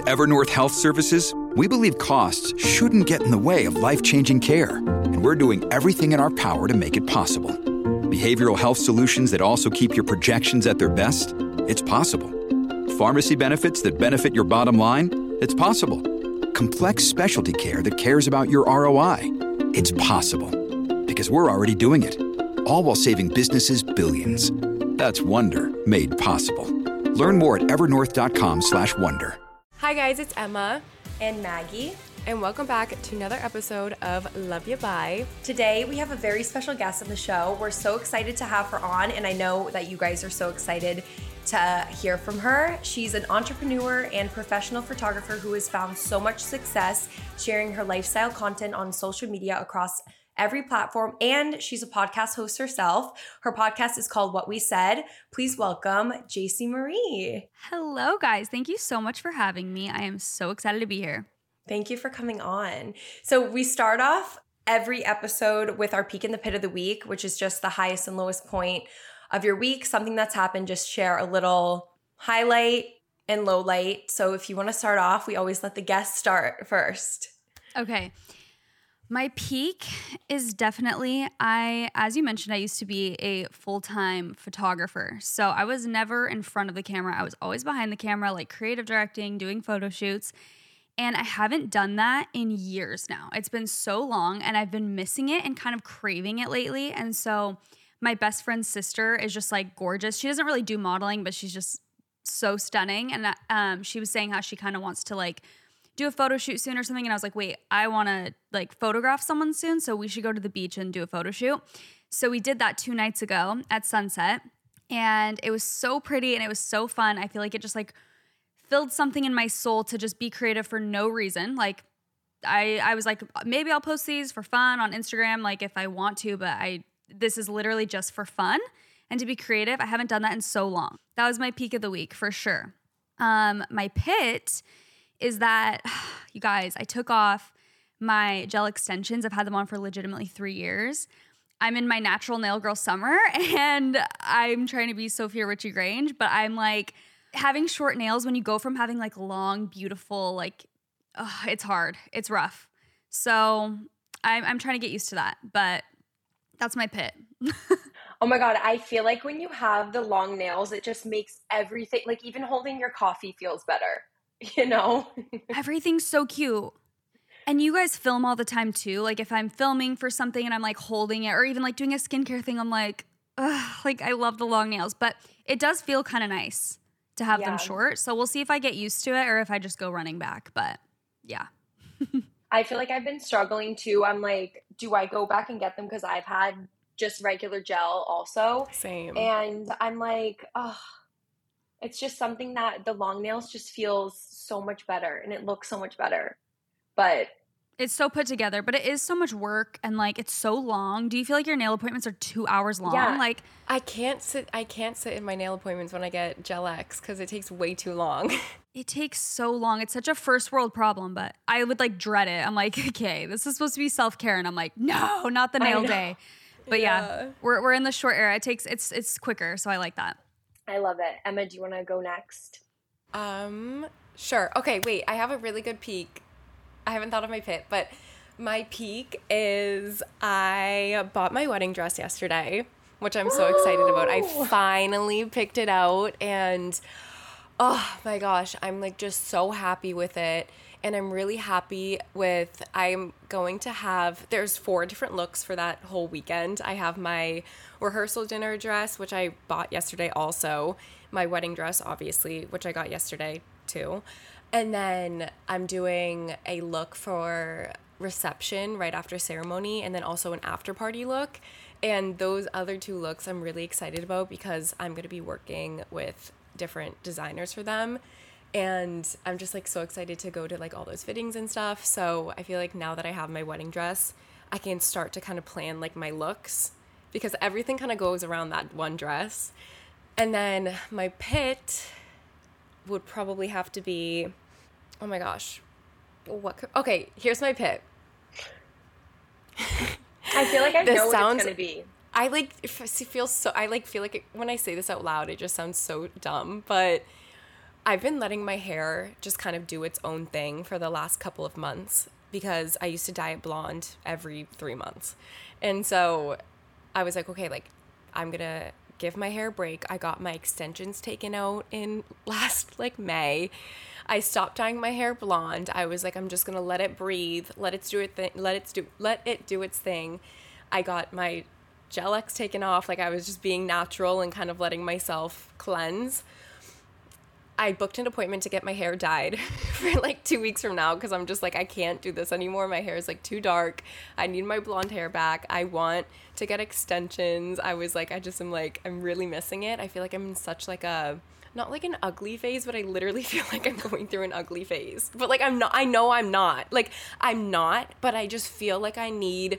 Evernorth Health Services, we believe costs shouldn't get in the way of life-changing care, and we're doing everything in our power to make it possible. Behavioral health solutions that also keep your projections at their best? It's possible. Pharmacy benefits that benefit your bottom line? It's possible. Complex specialty care that cares about your ROI? It's possible. Because we're already doing it. All while saving businesses billions. That's Wonder made possible. Learn more at evernorth.com/wonder. Hi guys, it's Emma and Maggie, and welcome back to another episode of Love Ya Bye. Today we have a very special guest on the show. We're so excited to have her on, and I know that you guys are so excited to hear from her. She's an entrepreneur and professional photographer who has found so much success sharing her lifestyle content on social media across every platform, and she's a podcast host herself. Her podcast is called What We Said. Please welcome JC Marie. Hello guys, thank you so much for having me. I am so excited to be here. Thank you for coming on. So we start off every episode with our peak in the pit of the week, which is just the highest and lowest point of your week, something that's happened. Just share a little highlight and low light. So if you want to start off, we always let the guests start first. Okay. My peak is definitely, as you mentioned, I used to be a full-time photographer. So I was never in front of the camera. I was always behind the camera, like creative directing, doing photo shoots. And I haven't done that in years now. It's been so long and I've been missing it and kind of craving it lately. And so my best friend's sister is just like gorgeous. She doesn't really do modeling, but she's just so stunning. And she was saying how she kind of wants to like do a photo shoot soon or something. And I was like, wait, I want to like photograph someone soon. So we should go to the beach and do a photo shoot. So we did that 2 nights ago at sunset, and it was so pretty and it was so fun. I feel like it just like filled something in my soul to just be creative for no reason. Like I was like, maybe I'll post these for fun on Instagram, like if I want to, but this is literally just for fun and to be creative. I haven't done that in so long. That was my peak of the week for sure. My pit is that, you guys, I took off my gel extensions. I've had them on for legitimately 3 years. I'm in my natural nail girl summer, and I'm trying to be Sophia Richie Grange, but I'm like, having short nails, when you go from having like long, beautiful, like, it's hard. It's rough. So I'm trying to get used to that, but that's my pit. Oh my God, I feel like when you have the long nails, it just makes everything, like even holding your coffee feels better. You know? Everything's so cute. And you guys film all the time too. Like if I'm filming for something and I'm like holding it, or even like doing a skincare thing, I'm like, ugh, like I love the long nails. But it does feel kind of nice to have them short. So we'll see if I get used to it or if I just go running back. But yeah. I feel like I've been struggling too. I'm like, do I go back and get them? Because I've had just regular gel also. Same. And I'm like, oh, it's just something that the long nails just feels so much better and it looks so much better. But it's so put together, but it is so much work and like it's so long. Do you feel like your nail appointments are 2 hours long? Yeah. Like I can't sit in my nail appointments when I get Gel X because it takes way too long. It takes so long. It's such a first world problem, but I would like dread it. I'm like, okay, this is supposed to be self-care, and I'm like, no, not the nail day. But yeah, we're in the short era. It's quicker, so I like that. I love it. Emma, do you want to go next? Sure. Okay, wait. I have a really good peak. I haven't thought of my pit, but my peak is I bought my wedding dress yesterday, which I'm so excited about. I finally picked it out, and oh my gosh, I'm like just so happy with it. And I'm really happy with, I'm going to have, there's 4 different looks for that whole weekend. I have my rehearsal dinner dress, which I bought yesterday also. My wedding dress, obviously, which I got yesterday too. And then I'm doing a look for reception right after ceremony, and then also an after party look. And those other 2 looks I'm really excited about because I'm going to be working with different designers for them. And I'm just like so excited to go to like all those fittings and stuff. So I feel like now that I have my wedding dress, I can start to kind of plan like my looks because everything kind of goes around that one dress. And then my pit would probably have to be, oh my gosh, okay, here's my pit. I feel like I know what it's going to be. I feel like when I say this out loud, it just sounds so dumb, but I've been letting my hair just kind of do its own thing for the last couple of months because I used to dye it blonde every 3 months. And so I was like, okay, like I'm going to give my hair a break. I got my extensions taken out in last like May. I stopped dyeing my hair blonde. I was like, I'm just going to let it breathe, let it do its thing. I got my gel X taken off. Like I was just being natural and kind of letting myself cleanse. I booked an appointment to get my hair dyed for like 2 weeks from now because I'm just like, I can't do this anymore. My hair is like too dark. I need my blonde hair back. I want to get extensions. I was like, I'm really missing it. I feel like I'm in such like a, not like an ugly phase, but I literally feel like I'm going through an ugly phase. But like I'm not, I know I'm not. Like I'm not, but I just feel like I need,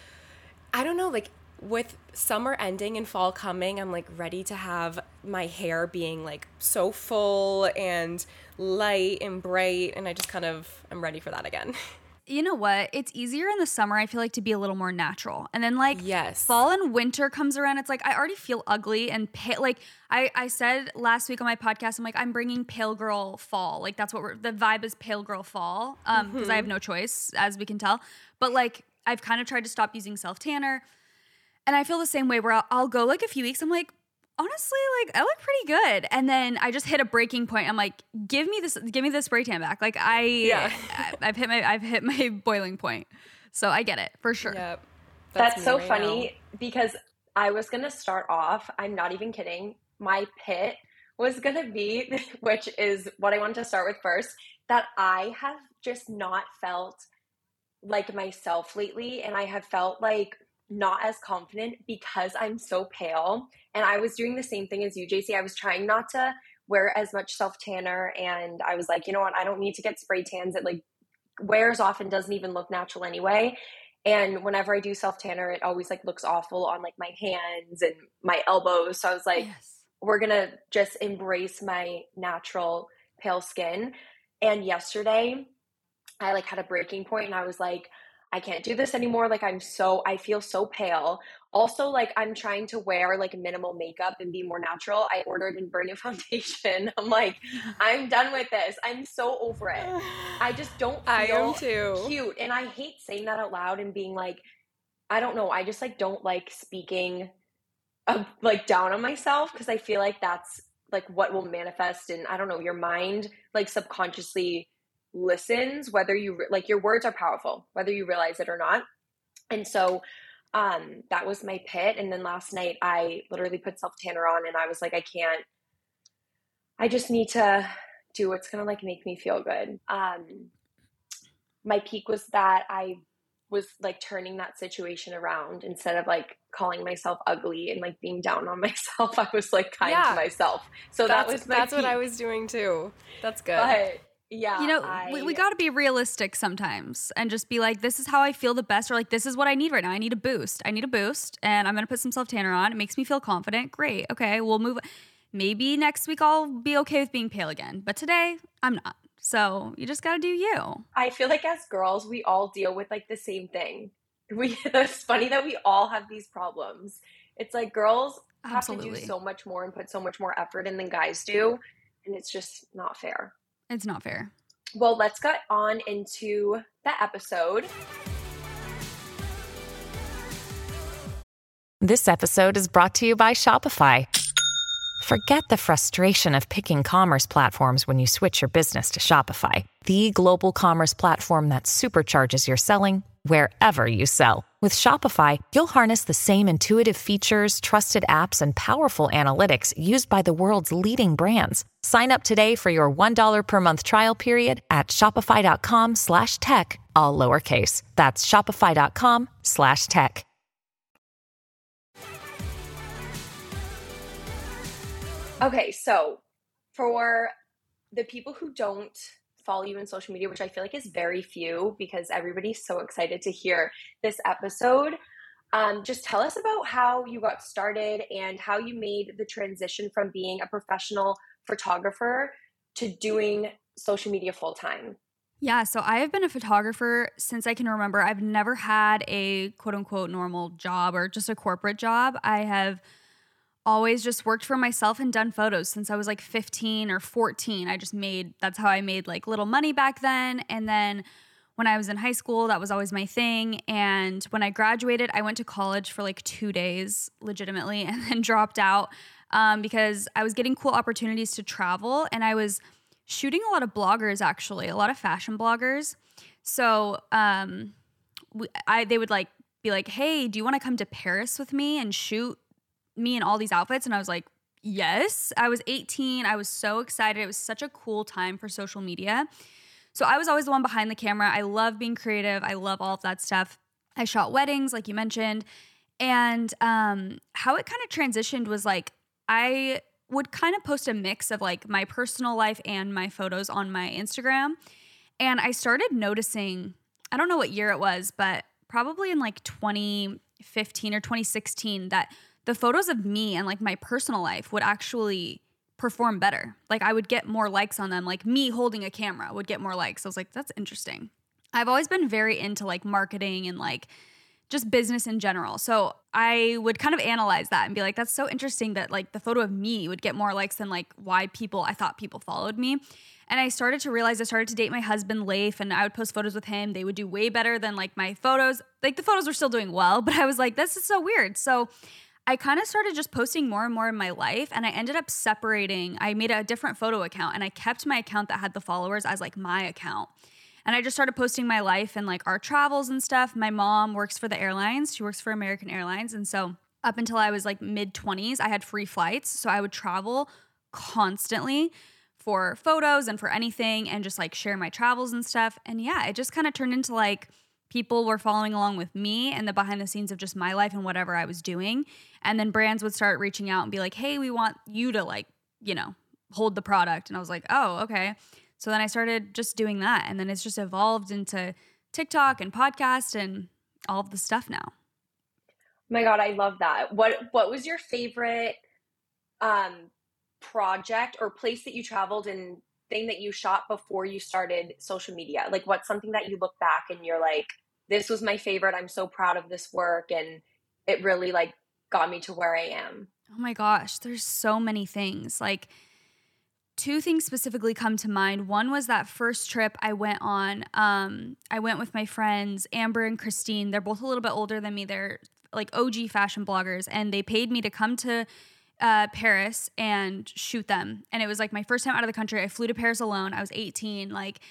I don't know, like with summer ending and fall coming, I'm like ready to have my hair being like so full and light and bright, and I just kind of am ready for that again. You know what? It's easier in the summer, I feel like, to be a little more natural. And then like Yes. fall and winter comes around, it's like I already feel ugly and pale. Like I said last week on my podcast, I'm like, I'm bringing pale girl fall. Like that's what the vibe is, pale girl fall. Because I have no choice, as we can tell. But like I've kind of tried to stop using self-tanner. And I feel the same way where I'll go like a few weeks. I'm like, honestly, like I look pretty good. And then I just hit a breaking point. I'm like, give me the spray tan back. Like I've hit my boiling point. So I get it for sure. Yep. That's so right funny because I was going to start off, I'm not even kidding. My pit was going to be, which is what I wanted to start with first, that I have just not felt like myself lately. And I have felt like not as confident because I'm so pale. And I was doing the same thing as you, JC. I was trying not to wear as much self-tanner, and I was like, you know what? I don't need to get spray tans. It like wears off and doesn't even look natural anyway. And whenever I do self-tanner, it always like looks awful on like my hands and my elbows. So I was like, we're going to just embrace my natural pale skin. And yesterday I like had a breaking point and I was like, I can't do this anymore. Like I feel so pale. Also, like I'm trying to wear like minimal makeup and be more natural. I ordered Inverno foundation. I'm like, I'm done with this. I'm so over it. I just don't feel cute. And I hate saying that out loud and being like, I don't know. I just like don't like speaking like down on myself because I feel like that's like what will manifest in, I don't know, your mind like subconsciously listens, whether you like your words are powerful, whether you realize it or not. And so that was my pit. And then last night I literally put self-tanner on and I was like, I just need to do what's gonna like make me feel good. My peak was that I was like turning that situation around. Instead of like calling myself ugly and like being down on myself, I was like kind to myself. So that's what I was doing too. That's good. But yeah, you know, we got to be realistic sometimes and just be like, this is how I feel the best, or like, this is what I need right now. I need a boost, and I'm going to put some self-tanner on. It makes me feel confident. Great. Okay, we'll move. Maybe next week I'll be okay with being pale again, but today I'm not. So you just got to do you. I feel like as girls, we all deal with like the same thing. It's funny that we all have these problems. It's like girls have to do so much more and put so much more effort in than guys do. And it's just not fair. It's not fair. Well, let's get on into the episode. This episode is brought to you by Shopify. Forget the frustration of picking commerce platforms when you switch your business to Shopify, the global commerce platform that supercharges your selling wherever you sell. With Shopify, you'll harness the same intuitive features, trusted apps, and powerful analytics used by the world's leading brands. Sign up today for your $1 per month trial period at shopify.com/tech, all lowercase. That's shopify.com/tech. Okay, so for the people who don't follow you in social media, which I feel like is very few because everybody's so excited to hear this episode, just tell us about how you got started and how you made the transition from being a professional photographer to doing social media full time. Yeah, so I have been a photographer since I can remember. I've never had a quote unquote normal job or just a corporate job. I have always just worked for myself and done photos since I was like 15 or 14. That's how I made like little money back then. And then when I was in high school, that was always my thing. And when I graduated, I went to college for like 2 days legitimately and then dropped out because I was getting cool opportunities to travel. And I was shooting a lot of bloggers, actually, a lot of fashion bloggers. So they would like be like, hey, do you want to come to Paris with me and shoot me in all these outfits? And I was like, yes. I was 18. I was so excited. It was such a cool time for social media. So I was always the one behind the camera. I love being creative. I love all of that stuff. I shot weddings, like you mentioned. And how it kind of transitioned was like, I would kind of post a mix of like my personal life and my photos on my Instagram. And I started noticing, I don't know what year it was, but probably in like 2015 or 2016, that the photos of me and like my personal life would actually perform better. Like I would get more likes on them. Like me holding a camera would get more likes. I was like, that's interesting. I've always been very into like marketing and like just business in general. So I would kind of analyze that and be like, that's so interesting that like the photo of me would get more likes than like why I thought people followed me. And I started to realize I started to date my husband, Leif, and I would post photos with him. They would do way better than like my photos. Like the photos were still doing well, but I was like, this is so weird. So I kind of started just posting more and more in my life, and I ended up separating. I made a different photo account, and I kept my account that had the followers as like my account. And I just started posting my life and like our travels and stuff. My mom works for the airlines. She works for American Airlines. And so up until I was like mid-20s, I had free flights. So I would travel constantly for photos and for anything and just like share my travels and stuff. And yeah, it just kind of turned into like people were following along with me and the behind the scenes of just my life and whatever I was doing. And then brands would start reaching out and be like, hey, we want you to like, hold the product. And I was like, oh, okay. So then I started just doing that. And then it's just evolved into TikTok and podcast and all of the stuff now. Oh my God, I love that. What was your favorite project or place that you traveled and thing that you shot before you started social media? Like what's something that you look back and you're like, this was my favorite. I'm so proud of this work. And it really like got me to where I am. Oh my gosh, there's so many things. Like, two things specifically come to mind. One was that first trip I went on. I went with my friends, Amber and Christine. They're both a little bit older than me. They're like OG fashion bloggers. And they paid me to come to Paris and shoot them. And it was like my first time out of the country. I flew to Paris alone. I was 18.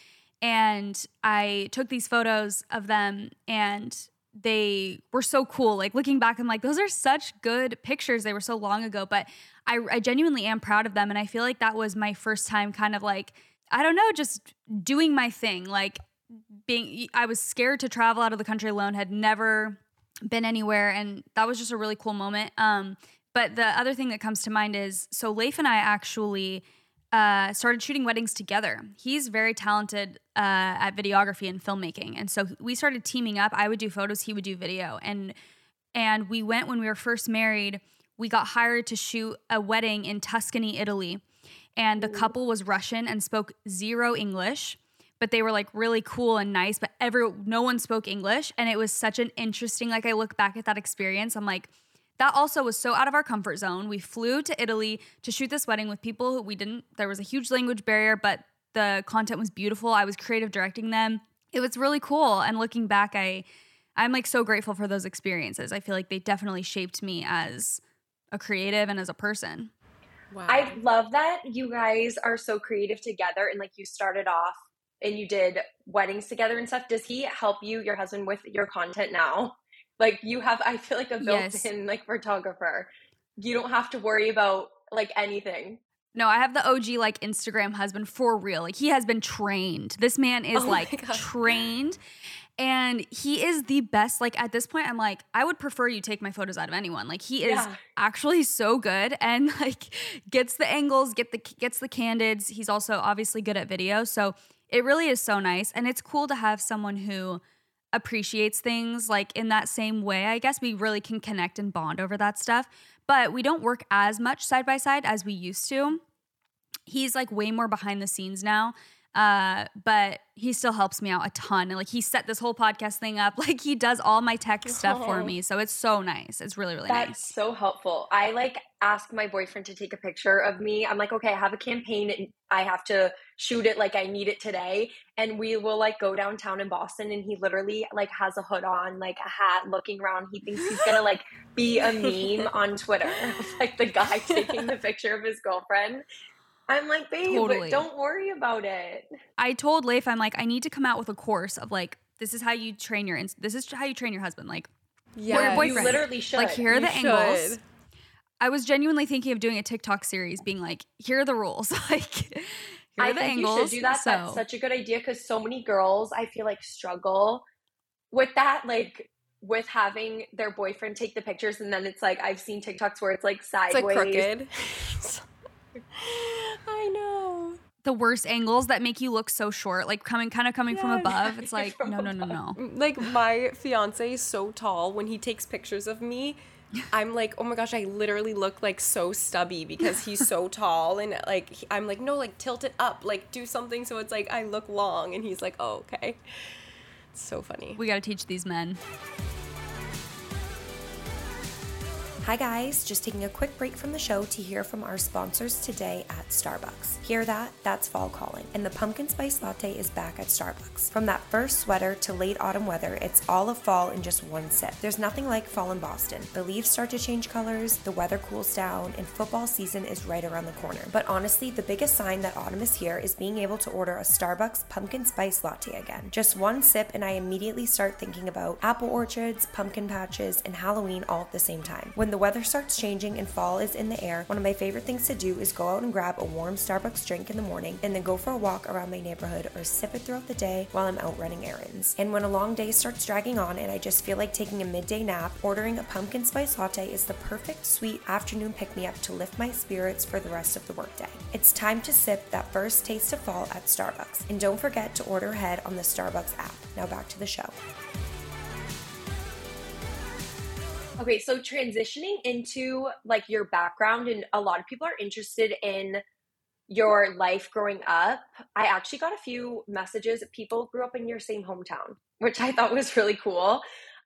And I took these photos of them and they were so cool. Like looking back, I'm like, those are such good pictures. They were so long ago, but I genuinely am proud of them. And I feel like that was my first time kind of like, I don't know, just doing my thing. Like I was scared to travel out of the country alone, had never been anywhere. And that was just a really cool moment. But the other thing that comes to mind is, so Leif and I actually started shooting weddings together. He's very talented at videography and filmmaking. And so we started teaming up. I would do photos, he would do video. And we went, when we were first married, we got hired to shoot a wedding in Tuscany, Italy. And the couple was Russian and spoke zero English, but they were like really cool and nice, but no one spoke English. And it was such an interesting, like I look back at that experience, I'm like, that also was so out of our comfort zone. We flew to Italy to shoot this wedding with people who there was a huge language barrier, but the content was beautiful. I was creative directing them. It was really cool. And looking back, I'm like so grateful for those experiences. I feel like they definitely shaped me as a creative and as a person. Wow. I love that you guys are so creative together and like you started off and you did weddings together and stuff. Does he help you, your husband, with your content now? Like you have, I feel like a built-in like photographer. You don't have to worry about like anything. No, I have the OG like Instagram husband for real. Like he has been trained. This man is trained and he is the best. Like at this point, I'm like, I would prefer you take my photos out of anyone. Like he is actually so good and like gets the angles, gets the candids. He's also obviously good at video. So it really is so nice. And it's cool to have someone who appreciates things like in that same way. I guess we really can connect and bond over that stuff, but we don't work as much side by side as we used to. He's like way more behind the scenes now. But he still helps me out a ton. And like he set this whole podcast thing up. Like he does all my tech stuff for me. So it's so nice. It's really, really nice. That's so helpful. I like ask my boyfriend to take a picture of me. I'm like, okay, I have a campaign and I have to shoot it. Like I need it today. And we will like go downtown in Boston and he literally like has a hood on, like a hat, looking around. He thinks he's going to like be a meme on Twitter. It's like the guy taking the picture of his girlfriend. I'm like, babe, Totally. don't worry about it. I told Leif, I'm like, I need to come out with a course of like, this is how you train your husband. Like, or your Yes. boyfriend. You literally should. Like, here are the You angles. should. I was genuinely thinking of doing a TikTok series, being like, here are the rules. Like, here are I the think angles. you should do that. That's such a good idea because so many girls, I feel like, struggle with that, like with having their boyfriend take the pictures, and then it's like I've seen TikToks where it's like It's sideways. like crooked. I know. the worst angles that make you look so short, like coming from above. It's like, From no. Like my fiance is so tall. When he takes pictures of me, I'm like, oh my gosh, I literally look like so stubby because he's so tall. And like, I'm like, no, like tilt it up, like do something so it's like I look long. And he's like, oh, okay. It's so funny. We got to teach these men. Hi guys, just taking a quick break from the show to hear from our sponsors today at Starbucks. Hear that? That's fall calling. And the pumpkin spice latte is back at Starbucks. From that first sweater to late autumn weather, it's all of fall in just one sip. There's nothing like fall in Boston. The leaves start to change colors, the weather cools down, and football season is right around the corner. But honestly, the biggest sign that autumn is here is being able to order a Starbucks pumpkin spice latte again. Just one sip and I immediately start thinking about apple orchards, pumpkin patches, and Halloween all at the same time. When the weather starts changing and fall is in the air, one of my favorite things to do is go out and grab a warm Starbucks drink in the morning and then go for a walk around my neighborhood or sip it throughout the day while I'm out running errands. And when a long day starts dragging on and I just feel like taking a midday nap, ordering a pumpkin spice latte is the perfect sweet afternoon pick-me-up to lift my spirits for the rest of the workday. It's time to sip that first taste of fall at Starbucks. And don't forget to order ahead on the Starbucks app. Now back to the show. Okay, so transitioning into like your background, and a lot of people are interested in your life growing up. I actually got a few messages. People grew up in your same hometown, which I thought was really cool.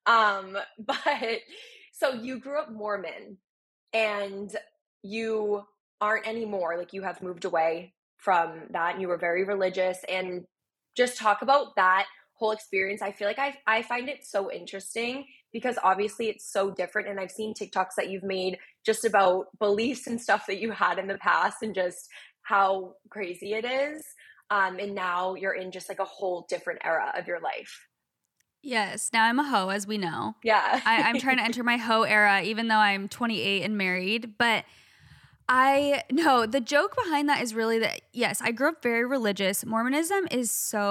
But so you grew up Mormon and you aren't anymore. Like you have moved away from that and you were very religious, and just talk about that whole experience. I feel like I find it so interesting because obviously it's so different. And I've seen TikToks that you've made just about beliefs and stuff that you had in the past and just how crazy it is. And now you're in just like a whole different era of your life. Yes, now I'm a hoe, as we know. Yeah. I'm trying to enter my hoe era, even though I'm 28 and married. But the joke behind that is really that, yes, I grew up very religious. Mormonism is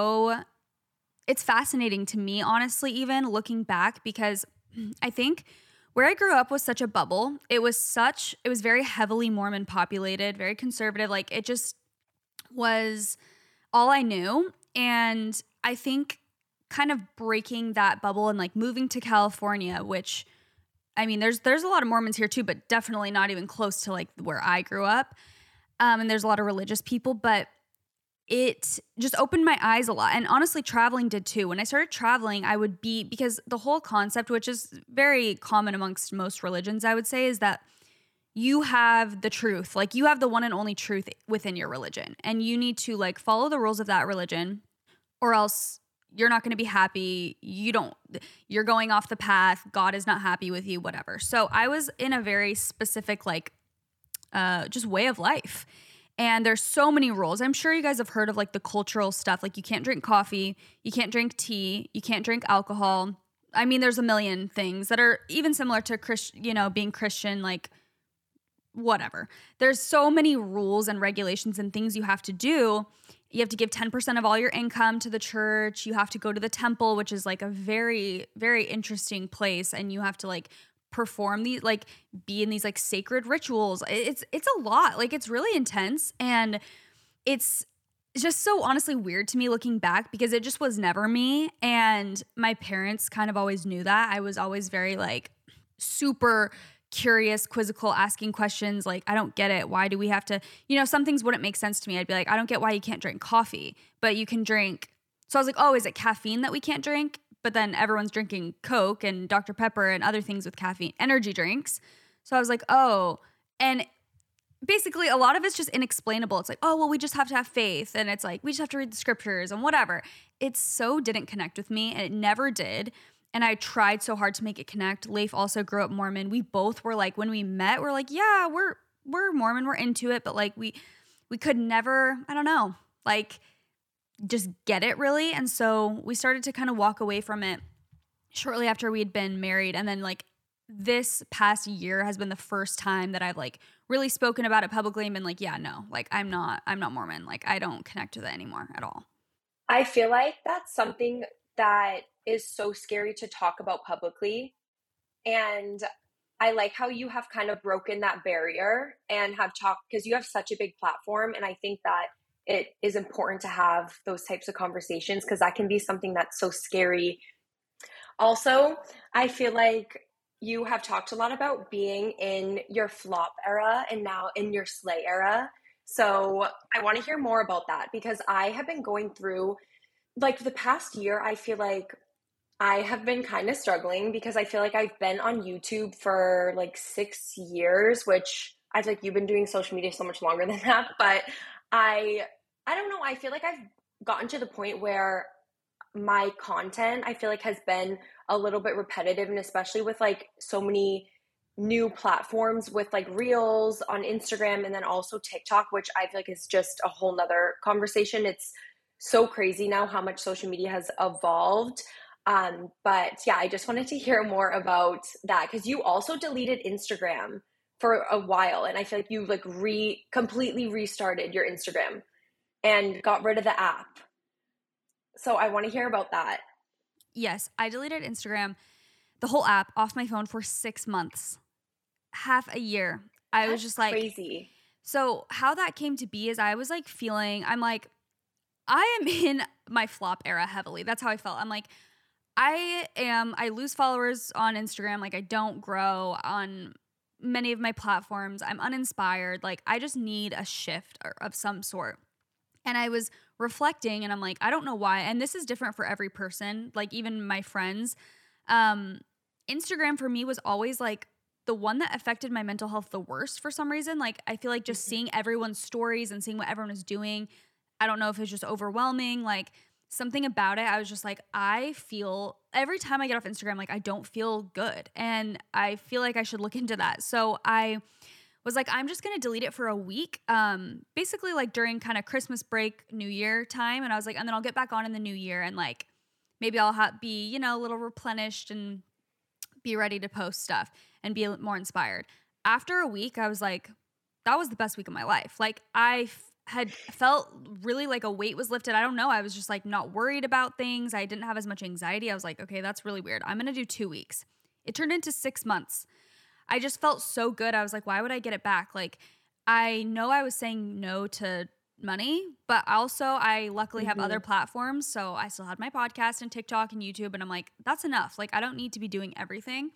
it's fascinating to me, honestly, even looking back, because I think where I grew up was such a bubble. It was very heavily Mormon populated, very conservative. Like it just was all I knew. And I think kind of breaking that bubble and like moving to California, which, I mean, there's a lot of Mormons here too, but definitely not even close to like where I grew up. And there's a lot of religious people, but it just opened my eyes a lot. And honestly, traveling did too. When I started traveling, because the whole concept, which is very common amongst most religions, I would say, is that you have the truth. Like you have the one and only truth within your religion. And you need to like follow the rules of that religion, or else you're not going to be happy. You're going off the path. God is not happy with you, whatever. So I was in a very specific, like, just way of life. And there's so many rules. I'm sure you guys have heard of like the cultural stuff. Like you can't drink coffee, you can't drink tea, you can't drink alcohol. I mean, there's a million things that are even similar to being Christian, like whatever. There's so many rules and regulations and things you have to do. You have to give 10% of all your income to the church. You have to go to the temple, which is like a very, very interesting place. And you have to like perform these, like be in these like sacred rituals. It's a lot. Like it's really intense, and it's just so honestly weird to me looking back because it just was never me. And my parents kind of always knew that. I was always very like super curious, quizzical, asking questions. Like, I don't get it. Why do we have to, some things wouldn't make sense to me. I'd be like, I don't get why you can't drink coffee, but you can drink. So I was like, oh, is it caffeine that we can't drink? But then everyone's drinking Coke and Dr. Pepper and other things with caffeine, energy drinks. So I was like, oh, and basically a lot of it's just inexplainable. It's like, oh, well, we just have to have faith. And it's like, we just have to read the scriptures and whatever. It so didn't connect with me, and it never did. And I tried so hard to make it connect. Leif also grew up Mormon. We both were like, when we met, we're like, yeah, we're Mormon, we're into it. But like we could never, I don't know, like just get it really. And so we started to kind of walk away from it shortly after we had been married. And then like this past year has been the first time that I've like really spoken about it publicly and been like, yeah, no, like I'm not Mormon. Like I don't connect with it anymore at all. I feel like that's something that is so scary to talk about publicly. And I like how you have kind of broken that barrier and have talked, because you have such a big platform. And I think that it is important to have those types of conversations, because that can be something that's so scary. Also, I feel like you have talked a lot about being in your flop era and now in your slay era. So I want to hear more about that, because I have been going through like the past year. I feel like I have been kind of struggling, because I feel like I've been on YouTube for like 6 years, which I feel like you've been doing social media so much longer than that. But I don't know. I feel like I've gotten to the point where my content, I feel like, has been a little bit repetitive, and especially with like so many new platforms with like Reels on Instagram and then also TikTok, which I feel like is just a whole nother conversation. It's so crazy now how much social media has evolved. But yeah, I just wanted to hear more about that, because you also deleted Instagram for a while, and I feel like you like completely restarted your Instagram and got rid of the app. So I want to hear about that. Yes, I deleted Instagram, the whole app, off my phone for 6 months, half a year. I was just like, crazy. So how that came to be is I was like I'm like, I am in my flop era heavily. That's how I felt. I'm like, I lose followers on Instagram. Like I don't grow on many of my platforms. I'm uninspired. Like I just need a shift of some sort. And I was reflecting, and I'm like, I don't know why. And this is different for every person, like even my friends. Instagram for me was always like the one that affected my mental health the worst for some reason. Like I feel like just seeing everyone's stories and seeing what everyone is doing, I don't know if it's just overwhelming. Like something about it, I was just like, I feel every time I get off Instagram, like I don't feel good. And I feel like I should look into that. So I was like, I'm just going to delete it for a week, basically like during kind of Christmas break, New Year time. And I was like, and then I'll get back on in the new year, and like maybe I'll be, a little replenished and be ready to post stuff and be more inspired. After a week, I was like, that was the best week of my life. Like I had felt really like a weight was lifted. I don't know. I was just like not worried about things. I didn't have as much anxiety. I was like, okay, that's really weird. I'm going to do 2 weeks. It turned into 6 months. I just felt so good. I was like, why would I get it back? Like, I know I was saying no to money, but also I luckily have other platforms. So I still had my podcast and TikTok and YouTube, and I'm like, that's enough. Like, I don't need to be doing everything.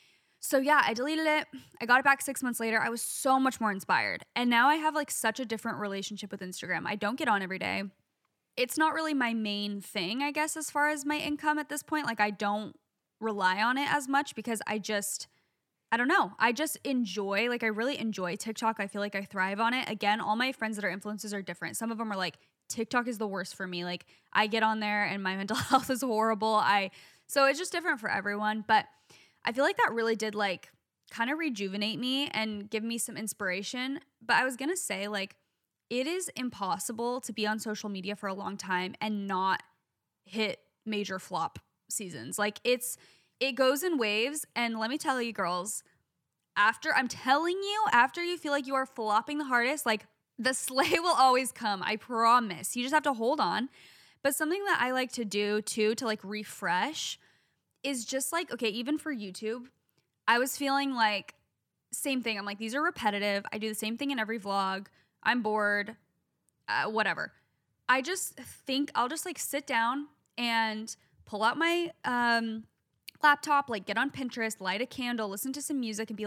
So yeah, I deleted it. I got it back 6 months later. I was so much more inspired. And now I have like such a different relationship with Instagram. I don't get on every day. It's not really my main thing, I guess, as far as my income at this point. Like, I don't rely on it as much, because I don't know. I just enjoy, like I really enjoy TikTok. I feel like I thrive on it. Again, all my friends that are influencers are different. Some of them are like, TikTok is the worst for me. Like I get on there and my mental health is horrible. So it's just different for everyone. But I feel like that really did like kind of rejuvenate me and give me some inspiration. But I was going to say, like, it is impossible to be on social media for a long time and not hit major flop seasons. Like it goes in waves, and let me tell you, girls, after you feel like you are flopping the hardest, like the slay will always come. I promise. You just have to hold on. But something that I like to do too, to like refresh, is just like, okay, even for YouTube, I was feeling like same thing. I'm like, these are repetitive. I do the same thing in every vlog. I'm bored, whatever. I just think I'll just like sit down and pull out my, laptop, like get on Pinterest, light a candle, listen to some music, and be like,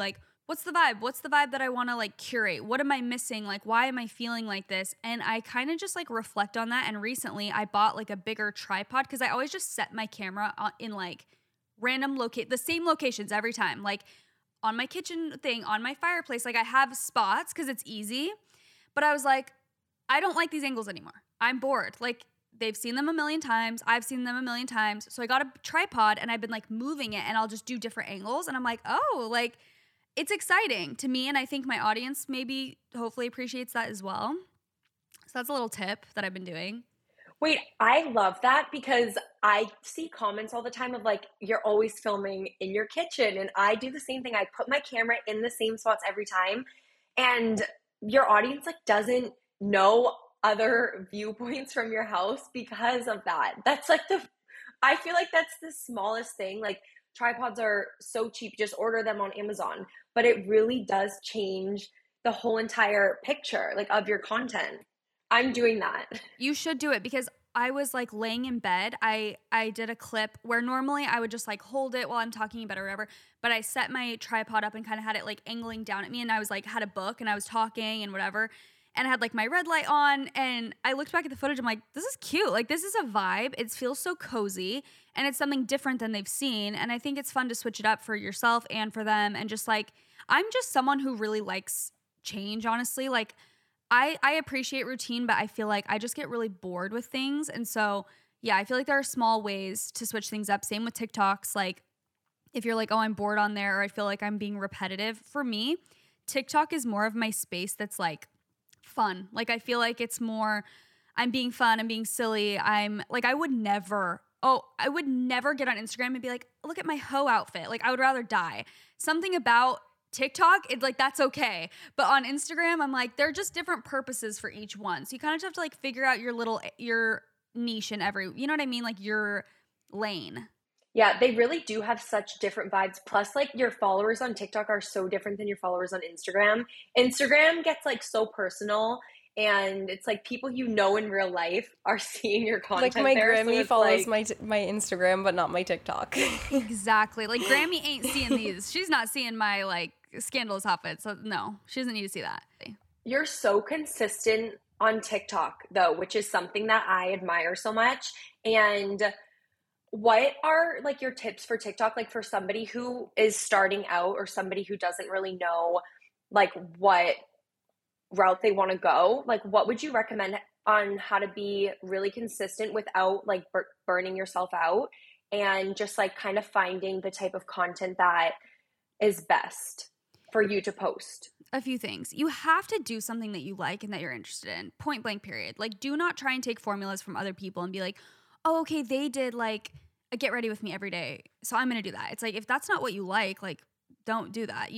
what's the vibe? What's the vibe that I want to like curate? What am I missing? Like, why am I feeling like this? And I kind of just like reflect on that. And recently I bought like a bigger tripod because I always just set my camera in like random the same locations every time. Like on my kitchen thing, on my fireplace. Like I have spots because it's easy. But I was like, I don't like these angles anymore. I'm bored. Like they've seen them a million times. I've seen them a million times. So I got a tripod and I've been like moving it and I'll just do different angles. And I'm like, oh, like it's exciting to me. And I think my audience maybe hopefully appreciates that as well. So that's a little tip that I've been doing. Wait, I love that because I see comments all the time of like, you're always filming in your kitchen. And I do the same thing. I put my camera in the same spots every time. And your audience like doesn't know other viewpoints from your house because of that. That's like I feel like that's the smallest thing. Like tripods are so cheap, just order them on Amazon, but it really does change the whole entire picture like of your content. I'm doing that. You should do it because I was like laying in bed. I did a clip where normally I would just like hold it while I'm talking about it or whatever, but I set my tripod up and kind of had it like angling down at me, and I was like had a book and I was talking and whatever, and I had like my red light on, and I looked back at the footage. I'm like, this is cute. Like this is a vibe. It feels so cozy and it's something different than they've seen. And I think it's fun to switch it up for yourself and for them. And just like, I'm just someone who really likes change, honestly. Like I appreciate routine, but I feel like I just get really bored with things. And so, yeah, I feel like there are small ways to switch things up. Same with TikToks. Like if you're like, oh, I'm bored on there, or I feel like I'm being repetitive. For me, TikTok is more of my space that's like fun. Like I feel like it's more, I'm being fun, I'm being silly. I'm like, I would never get on Instagram and be like, look at my hoe outfit. Like I would rather die. Something about TikTok, it's like, that's okay. But on Instagram, I'm like, they're just different purposes for each one. So you kind of just have to like figure out your niche in you know what I mean? Like your lane. Yeah, they really do have such different vibes. Plus, like your followers on TikTok are so different than your followers on Instagram. Instagram gets like so personal, and it's like people you know in real life are seeing your content. Like my there, Grammy so follows like, my Instagram, but not my TikTok. Exactly. Like Grammy ain't seeing these. She's not seeing my like scandalous outfit. So no, she doesn't need to see that. You're so consistent on TikTok though, which is something that I admire so much. And what are like your tips for TikTok, like for somebody who is starting out or somebody who doesn't really know like what route they want to go? Like what would you recommend on how to be really consistent without like burning yourself out, and just like kind of finding the type of content that is best for you to post? A few things. You have to do something that you like and that you're interested in. Point blank period. Like do not try and take formulas from other people and be like, oh, okay, they did like a get ready with me every day, so I'm gonna do that. It's like, if that's not what you like don't do that.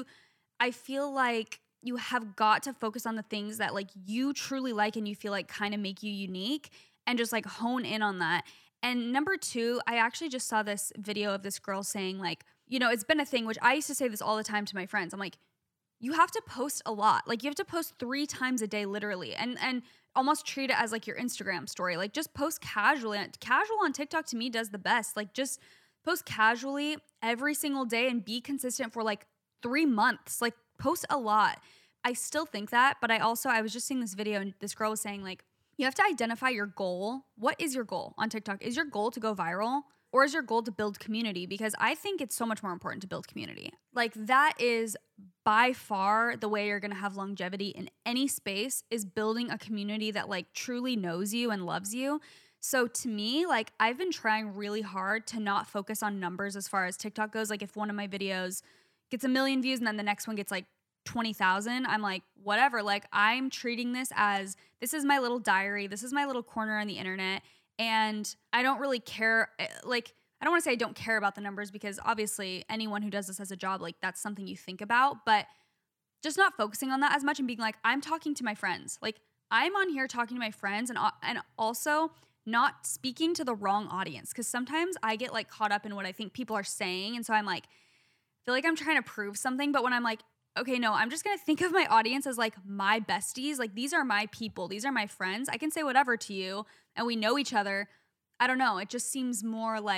I feel like you have got to focus on the things that like you truly like and you feel like kind of make you unique, and just like hone in on that. And number two, I actually just saw this video of this girl saying like, you know, it's been a thing, which I used to say this all the time to my friends. I'm like, you have to post a lot. Like you have to post 3 times a day, literally. And almost treat it as like your Instagram story. Like just post casually. Casual on TikTok to me does the best. Like just post casually every single day and be consistent for like 3 months. Like post a lot. I still think that, but I was just seeing this video and this girl was saying like, you have to identify your goal. What is your goal on TikTok? Is your goal to go viral? Or is your goal to build community? Because I think it's so much more important to build community. Like that is by far the way you're going to have longevity in any space, is building a community that like truly knows you and loves you. So to me, like I've been trying really hard to not focus on numbers as far as TikTok goes. Like if one of my videos gets 1 million views and then the next one gets like 20,000, I'm like, whatever. Like I'm treating this as, this is my little diary. This is my little corner on the internet. And I don't really care. Like, I don't want to say I don't care about the numbers, because obviously anyone who does this as a job, like that's something you think about, but just not focusing on that as much and being like, I'm talking to my friends. Like I'm on here talking to my friends, and also not speaking to the wrong audience. Because sometimes I get like caught up in what I think people are saying. And so I'm like, feel like I'm trying to prove something. But when I'm like, okay, no, I'm just going to think of my audience as like my besties. Like these are my people. These are my friends. I can say whatever to you and we know each other. I don't know. It just seems more like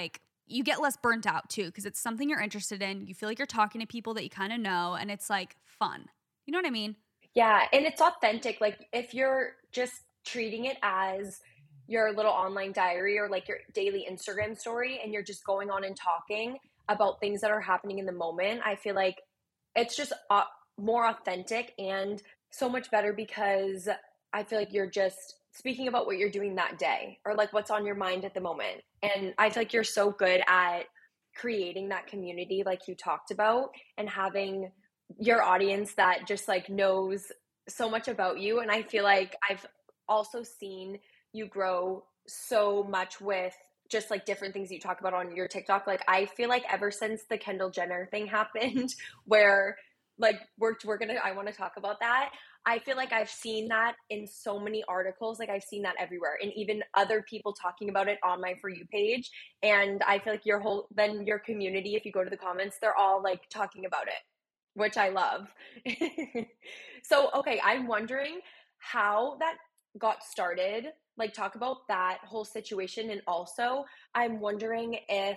you get less burnt out too, because it's something you're interested in. You feel like you're talking to people that you kind of know, and it's like fun. You know what I mean? Yeah, and it's authentic. Like if you're just treating it as your little online diary or like your daily Instagram story and you're just going on and talking about things that are happening in the moment, I feel like it's just more authentic and so much better because I feel like you're just speaking about what you're doing that day or like what's on your mind at the moment. And I feel like you're so good at creating that community like you talked about and having your audience that just like knows so much about you. And I feel like I've also seen you grow so much with just like different things you talk about on your TikTok. Like I feel like ever since the Kendall Jenner thing happened where like I want to talk about that. I feel like I've seen that in so many articles. Like I've seen that everywhere and even other people talking about it on my For You page. And I feel like your community, if you go to the comments, they're all like talking about it, which I love. So, okay, I'm wondering how that got started. Like talk about that whole situation. And also I'm wondering if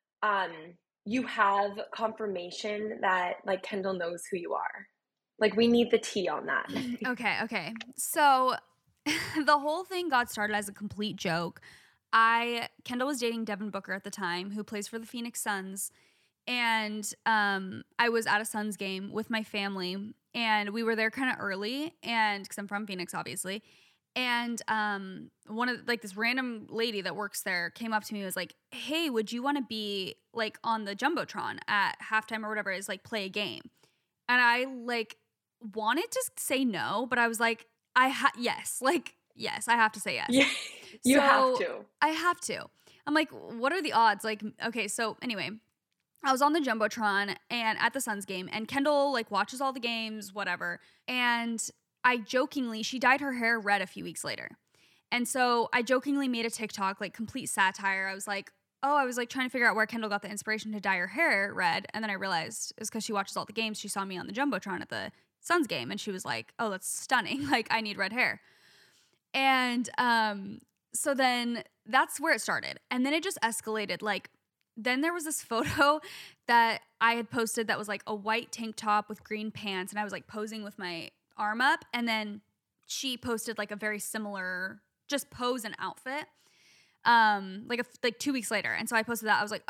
you have confirmation that like Kendall knows who you are. Like we need the tea on that. Okay. So the whole thing got started as a complete joke. Kendall was dating Devin Booker at the time, who plays for the Phoenix Suns. And I was at a Suns game with my family, and we were there kind of early, and because I'm from Phoenix, obviously. And one of like this random lady that works there came up to me and was like, "Hey, would you want to be like on the Jumbotron at halftime or whatever? Is like play a game?" And I like wanted to say no, but I was like, yes, I have to say yes. Yeah, you have to. I have to. I'm like, what are the odds? Like, okay, so anyway, I was on the Jumbotron and at the Suns game, and Kendall like watches all the games, whatever. And she dyed her hair red a few weeks later. And so I jokingly made a TikTok, like complete satire. I was like trying to figure out where Kendall got the inspiration to dye her hair red. And then I realized it's because she watches all the games. She saw me on the Jumbotron at the Suns game, and she was like, "Oh, that's stunning. Like, I need red hair." And so then that's where it started. And then it just escalated. Like, then there was this photo that I had posted that was like a white tank top with green pants, and I was like posing with my arm up. And then she posted like a very similar just pose and outfit like 2 weeks later. And so I posted that. I was like,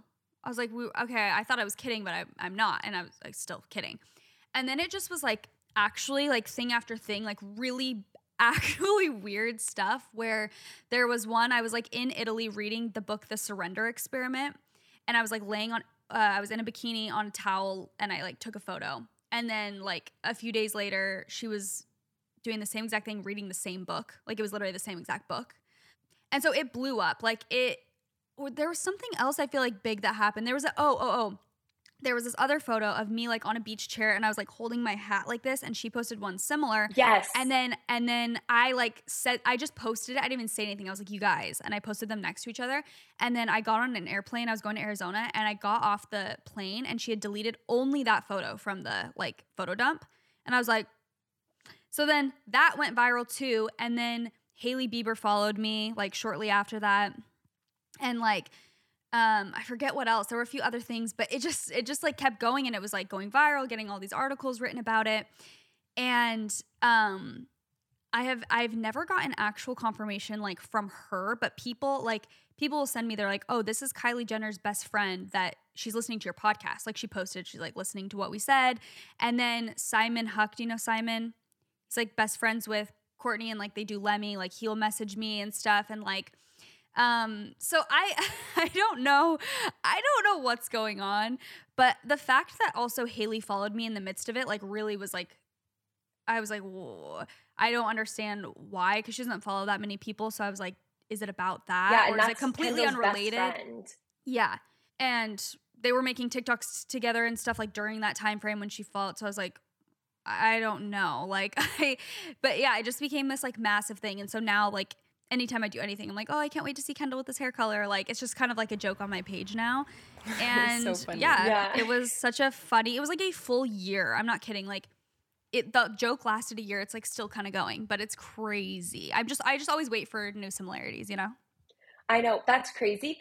okay, I thought I was kidding, but I'm not. And I was like still kidding. And then it just was like actually like thing after thing, like really actually weird stuff, where there was one, I was like in Italy reading the book The Surrender Experiment, and I was like laying on I was in a bikini on a towel, and I like took a photo. And then like a few days later, she was doing the same exact thing, reading the same book. Like it was literally the same exact book. And so it blew up. There was something else I feel like big that happened. There was there was this other photo of me like on a beach chair, and I was like holding my hat like this, and she posted one similar. Yes. And then I like said, I just posted it. I didn't even say anything. I was like, "You guys," and I posted them next to each other. And then I got on an airplane. I was going to Arizona, and I got off the plane, and she had deleted only that photo from the like photo dump. And I was like, so then that went viral too. And then Hailey Bieber followed me like shortly after that. And like, I forget what else. There were a few other things, but it just like kept going, and it was like going viral, getting all these articles written about it. And I've never gotten actual confirmation like from her, but people will send me, they're like, "Oh, this is Kylie Jenner's best friend that she's listening to your podcast." Like she posted, she's like listening to what we said. And then Simon Huck, do you know Simon? He's like best friends with Courtney, and like they do Lemmy, like he'll message me and stuff. And like, so I don't know what's going on, but the fact that also Hailey followed me in the midst of it, like really was like, I was like, whoa, I don't understand why, because she doesn't follow that many people. So I was like, is it about that? Yeah, or is it completely Kendall's unrelated? best friend. Yeah. And they were making TikToks together and stuff like during that time frame when she followed. So I was like, I don't know. But yeah, it just became this like massive thing. And so now like anytime I do anything, I'm like, "Oh, I can't wait to see Kendall with this hair color." Like it's just kind of like a joke on my page now. And So funny. yeah, it was such a funny, it was like a full year. I'm not kidding. Like the joke lasted a year. It's like still kind of going, but it's crazy. I just always wait for new similarities, you know? I know. That's crazy.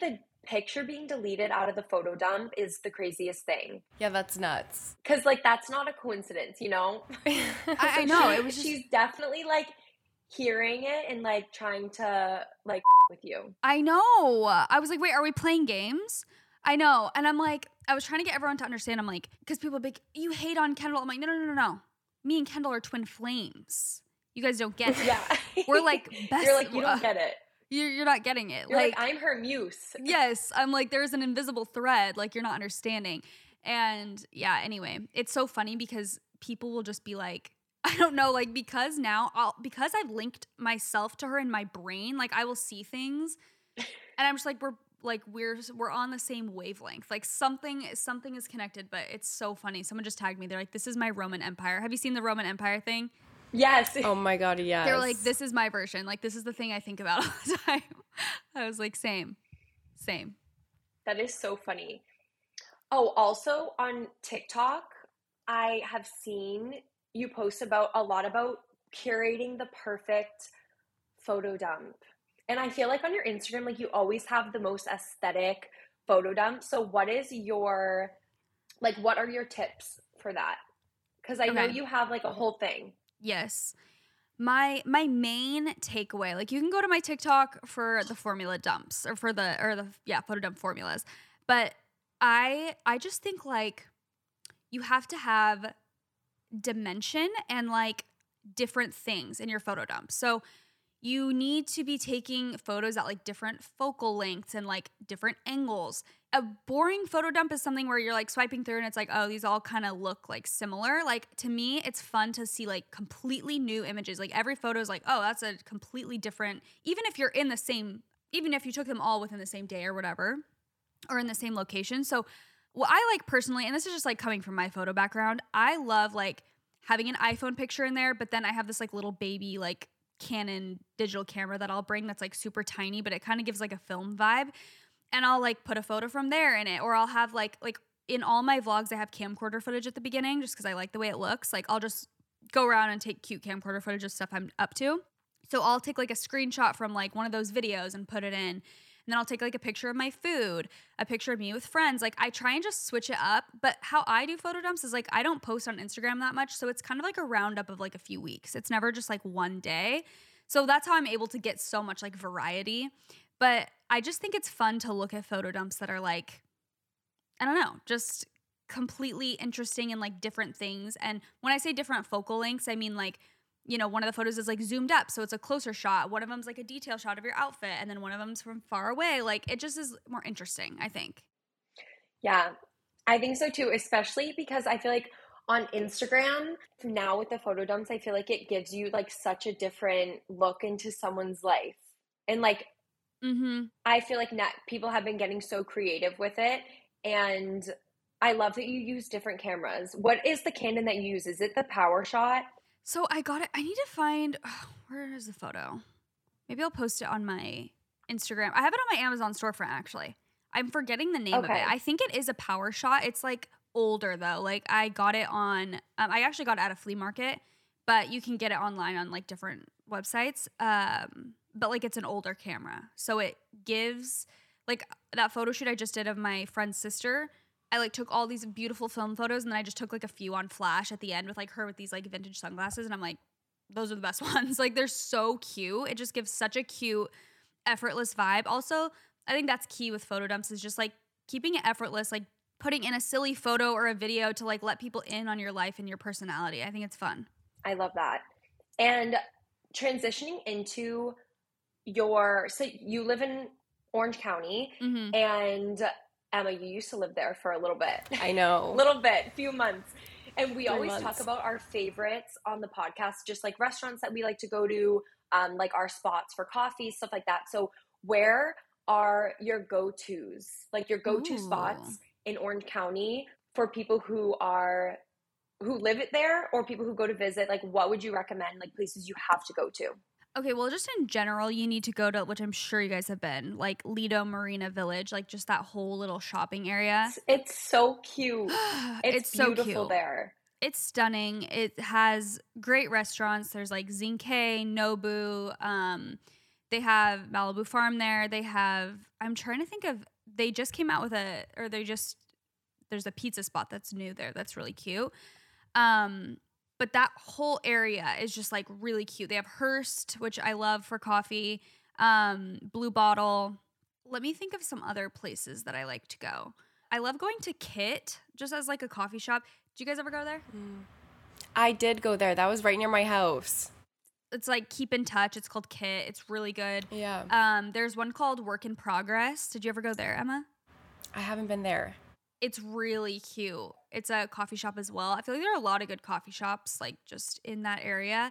picture being deleted out of the photo dump is the craziest thing. Yeah, that's nuts. Because, like, that's not a coincidence, you know? I know. It was just, she's definitely, like, hearing it and, like, trying to, like, with you. I know. I was like, wait, are we playing games? I know. And I'm like, I was trying to get everyone to understand. I'm like, because people are like, you hate on Kendall. I'm like, no. Me and Kendall are twin flames. You guys don't get it. Yeah. We're like best. You're like, you don't get it. You're not getting it. You're like, I'm her muse. Yes. I'm like, there's an invisible thread. Like, you're not understanding. And yeah, anyway, it's so funny because people will just be like, I don't know, like, because I've linked myself to her in my brain, like, I will see things and I'm just like, we're on the same wavelength. Like, something is connected, but it's so funny. Someone just tagged me. They're like, this is my Roman Empire. Have you seen the Roman Empire thing? Yes. Oh my God, yes. They're like, this is my version. Like, this is the thing I think about all the time. I was like, same. That is so funny. Oh, also on TikTok, I have seen you post a lot about curating the perfect photo dump. And I feel like on your Instagram, like, you always have the most aesthetic photo dump. So what are your tips for that? Because I know you have, like, a whole thing. Yes. My main takeaway, like, you can go to my TikTok for the formula dumps or for the photo dump formulas. But I just think, like, you have to have dimension and, like, different things in your photo dump. So you need to be taking photos at, like, different focal lengths and, like, different angles. A boring photo dump is something where you're, like, swiping through and it's like, oh, these all kind of look, like, similar. Like, to me, it's fun to see, like, completely new images. Like, every photo is like, oh, that's a completely different, even if you took them all within the same day or whatever, or in the same location. So what I like personally, and this is just, like, coming from my photo background, I love, like, having an iPhone picture in there, but then I have this, like, little baby, like, Canon digital camera that I'll bring that's, like, super tiny, but it kind of gives, like, a film vibe. And I'll, like, put a photo from there in it, or I'll have, like in all my vlogs, I have camcorder footage at the beginning just because I like the way it looks. Like, I'll just go around and take cute camcorder footage of stuff I'm up to. So I'll take, like, a screenshot from, like, one of those videos and put it in. And then I'll take, like, a picture of my food, a picture of me with friends. Like, I try and just switch it up. But how I do photo dumps is, like, I don't post on Instagram that much. So it's kind of like a roundup of, like, a few weeks. It's never just, like, one day. So that's how I'm able to get so much, like, variety. But I just think it's fun to look at photo dumps that are, like, I don't know, just completely interesting and, like, different things. And when I say different focal lengths, I mean, like, you know, one of the photos is, like, zoomed up, so it's a closer shot. One of them's, like, a detail shot of your outfit, and then one of them's from far away. Like, it just is more interesting, I think. Yeah, I think so too, especially because I feel like on Instagram now with the photo dumps, I feel like it gives you, like, such a different look into someone's life. And, like, I feel like people have been getting so creative with it, and I love that you use different cameras. What is the Canon that you use? Is it the PowerShot? So I got it. I need to find, where is the photo? Maybe I'll post it on my Instagram. I have it on my Amazon storefront, actually. I'm forgetting the name of it. I think it is a PowerShot. It's, like, older, though. Like, I got it on, I actually got it at a flea market, but you can get it online on, like, different websites. But, like, it's an older camera. So it gives, like, that photo shoot I just did of my friend's sister, I, like, took all these beautiful film photos, and then I just took, like, a few on flash at the end with, like, her with these, like, vintage sunglasses, and I'm like, those are the best ones. Like, they're so cute. It just gives such a cute, effortless vibe. Also, I think that's key with photo dumps is just, like, keeping it effortless, like, putting in a silly photo or a video to, like, let people in on your life and your personality. I think it's fun. I love that. And transitioning into so you live in Orange County, and Emma, you used to live there for a little bit. I know. Few months. And we always talk about our favorites on the podcast, just, like, restaurants that we like to go to, like, our spots for coffee, stuff like that. So where are your go-tos, like, your go-to spots in Orange County for people who live there or people who go to visit? Like, what would you recommend, like, places you have to go to? Okay, well, just in general, you need to go to, which I'm sure you guys have been, like, Lido Marina Village, like, just that whole little shopping area. It's so cute. It's so beautiful cute. there. It's stunning. It has great restaurants. There's, like, Zinke, Nobu. They have Malibu Farm there. They have, I'm trying to think of they just came out with there's a pizza spot that's new there that's really cute. But that whole area is just like really cute. They have Hearst, which I love for coffee, Blue Bottle. Let me think of some other places that I like to go. I love going to Kit just as like a coffee shop. Did you guys ever go there? I did go there. That was right near my house. It's like Keep in Touch. It's called Kit. It's really good. Yeah. There's one called Work in Progress. Did you ever go there, Emma? I haven't been there. It's really cute. It's a coffee shop as well. I feel like there are a lot of good coffee shops like just in that area.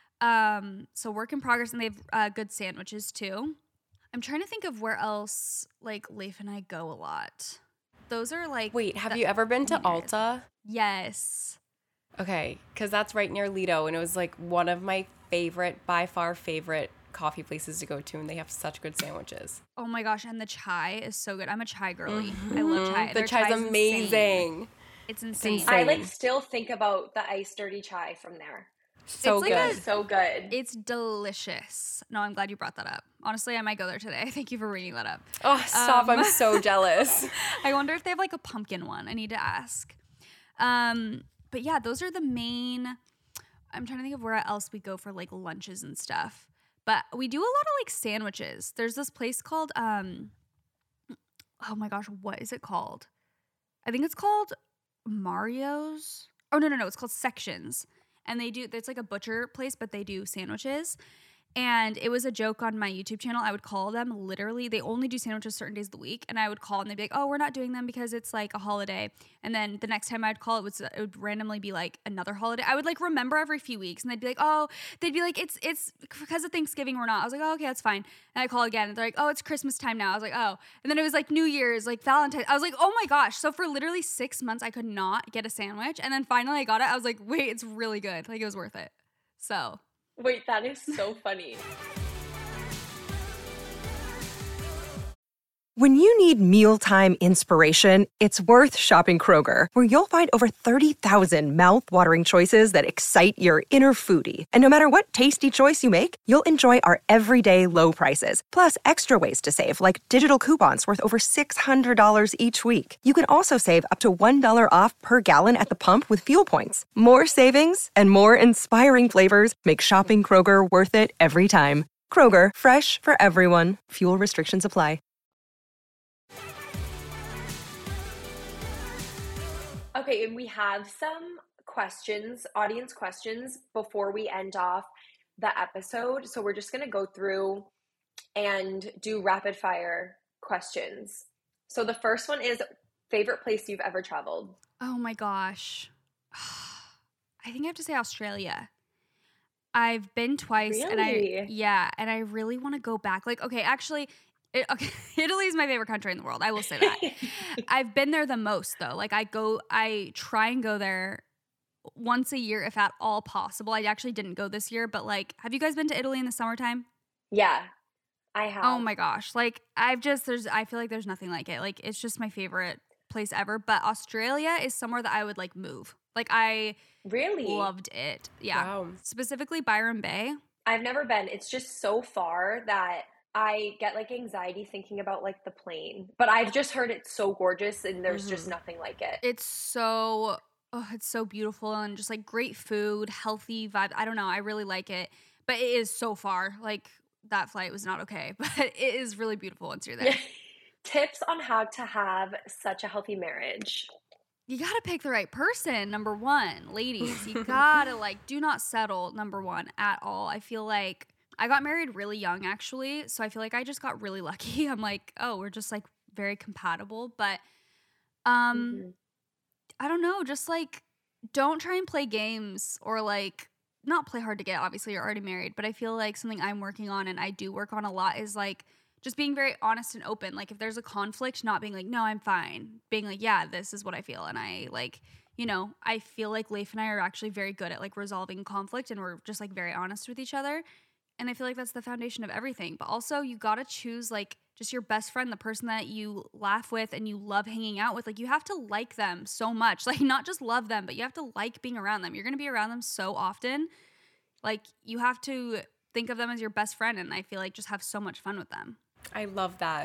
So Work in Progress, and they have good sandwiches too. I'm trying to think of where else like Leif and I go a lot. Those are like... Wait, have you ever been to Alta? Yes. Okay, because that's right near Lido, and it was like one of my by far favorite coffee places to go to, and they have such good sandwiches. Oh my gosh, and the chai is so good. I'm a chai girly. I love chai. The chai's amazing. It's insane. I like still think about the iced dirty chai from there. So it's good. like So good. It's delicious. No, I'm glad you brought that up. Honestly, I might go there today. Thank you for bringing that up. Oh, stop. I'm so jealous. I wonder if they have like a pumpkin one. I need to ask. But yeah, those are the main... I'm trying to think of where else we go for like lunches and stuff. But we do a lot of like sandwiches. There's this place called, oh my gosh, what is it called? I think it's called Mario's. Oh, no. It's called Sections. And it's like a butcher place, but they do sandwiches. And it was a joke on my YouTube channel. I would call them literally, they only do sandwiches certain days of the week. And I would call and they'd be like, oh, we're not doing them because it's like a holiday. And then the next time I'd call, it would randomly be like another holiday. I would like remember every few weeks and they'd be like, it's because of Thanksgiving we're not. I was like, oh, okay, that's fine. And I call again and they're like, oh, it's Christmas time now. I was like, oh. And then it was like New Year's, like Valentine's. I was like, oh my gosh. So for literally 6 months, I could not get a sandwich. And then finally I got it. I was like, wait, it's really good. Like it was worth it. So... Wait, that is so funny. When you need mealtime inspiration, it's worth shopping Kroger, where you'll find over 30,000 mouth-watering choices that excite your inner foodie. And no matter what tasty choice you make, you'll enjoy our everyday low prices, plus extra ways to save, like digital coupons worth over $600 each week. You can also save up to $1 off per gallon at the pump with fuel points. More savings and more inspiring flavors make shopping Kroger worth it every time. Kroger, fresh for everyone. Fuel restrictions apply. Okay, and we have some questions, audience questions, before we end off the episode. So we're just going to go through and do rapid fire questions. So the first one is favorite place you've ever traveled. Oh my gosh. I think I have to say Australia. I've been twice and I really want to go back. Like, okay, actually, Italy is my favorite country in the world. I will say that. I've been there the most though. Like I try and go there once a year if at all possible. I actually didn't go this year, but like, have you guys been to Italy in the summertime? Yeah, I have. Oh my gosh. Like I feel like there's nothing like it. Like it's just my favorite place ever. But Australia is somewhere that I would like move. Like I really loved it. Yeah. Wow. Specifically Byron Bay. I've never been. It's just so far that I get like anxiety thinking about like the plane, but I've just heard it's so gorgeous and there's just nothing like it. It's so beautiful and just like great food, healthy vibe. I don't know. I really like it, but it is so far. Like that flight was not okay, but it is really beautiful once you're there. Tips on how to have such a healthy marriage. You gotta pick the right person, number one. Ladies, you gotta like, do not settle, number one, at all. I feel like I got married really young, actually, so I feel like I just got really lucky. I'm like, oh, we're just like very compatible, but I don't know, just like don't try and play games or like not play hard to get. Obviously, you're already married, but I feel like something I'm working on and I do work on a lot is like just being very honest and open. Like if there's a conflict, not being like, no, I'm fine. Being like, yeah, this is what I feel, and I like, you know, I feel like Leif and I are actually very good at like resolving conflict, and we're just like very honest with each other. And I feel like that's the foundation of everything. But also you got to choose like just your best friend, the person that you laugh with and you love hanging out with. Like you have to like them so much. Like not just love them, but you have to like being around them. You're going to be around them so often. Like you have to think of them as your best friend, and I feel like just have so much fun with them. I love that.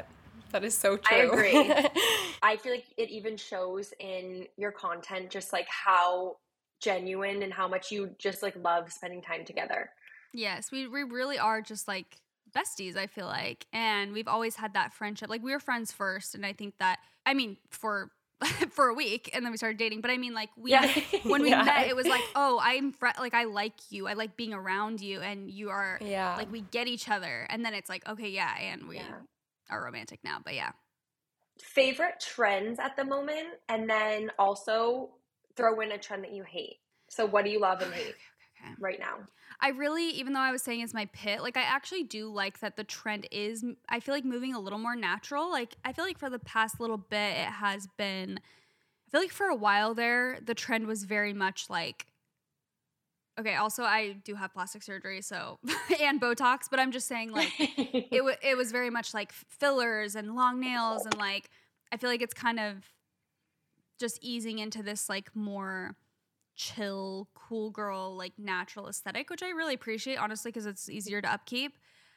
That is so true. I agree. I feel like it even shows in your content just like how genuine and how much you just like love spending time together. Yes, we really are just like besties, I feel like. And we've always had that friendship. Like we were friends first, and I think that for for a week, and then we started dating. But I mean, like when we met, it was like, oh, like I like you. I like being around you, and you are like we get each other. And then it's like, okay, and we are romantic now. But yeah. Favorite trends at the moment, and then also throw in a trend that you hate. So what do you love and hate right now? I really, even though I was saying it's my pit, like I actually do like that the trend is, I feel like moving a little more natural. Like I feel like for the past little bit, it has been, I feel like for a while there, the trend was very much like, okay, also I do have plastic surgery, so, and Botox, but I'm just saying like, it was very much like fillers and long nails, and like, I feel like it's kind of just easing into this like more chill, cool girl, like natural aesthetic, which I really appreciate, honestly, because it's easier to upkeep.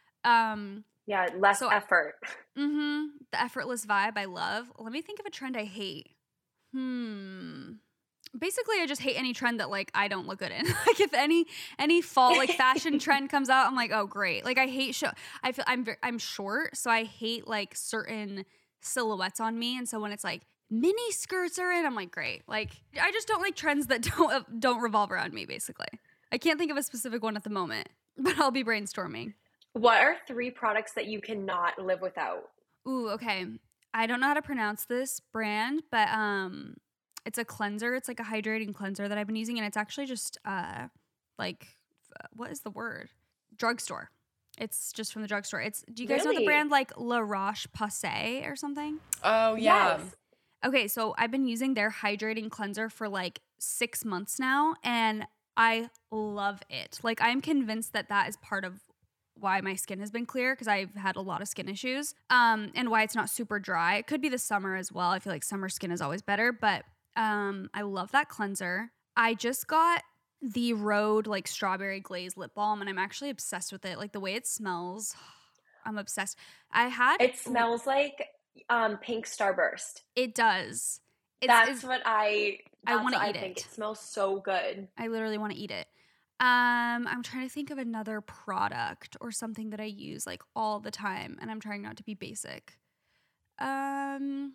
Less effort. The effortless vibe I love. Let me think of a trend I hate. Basically, I just hate any trend that like I don't look good in. Like if any fall like fashion trend comes out, I'm like, oh great. Like I hate I feel I'm short, so I hate like certain silhouettes on me, and so when it's like mini skirts are in, I'm like, great. Like I just don't like trends that don't revolve around me. Basically, I can't think of a specific one at the moment, but I'll be brainstorming. What are 3 products that you cannot live without? Ooh, okay. I don't know how to pronounce this brand, but it's a cleanser. It's like a hydrating cleanser that I've been using, and it's actually just what is the word? Drugstore. It's just from the drugstore. Do you guys know the brand like La Roche-Posay or something? Oh yeah. Yes. Okay, so I've been using their hydrating cleanser for like 6 months now, and I love it. Like I'm convinced that is part of why my skin has been clear, because I've had a lot of skin issues, and why it's not super dry. It could be the summer as well. I feel like summer skin is always better, but I love that cleanser. I just got the Rhode like strawberry glaze lip balm, and I'm actually obsessed with it. Like the way it smells, I'm obsessed. It smells like pink Starburst. It does. That's what I want to eat think. it. It smells so good. I literally want to eat it. I'm trying to think of another product or something that I use like all the time, and I'm trying not to be basic. Honestly,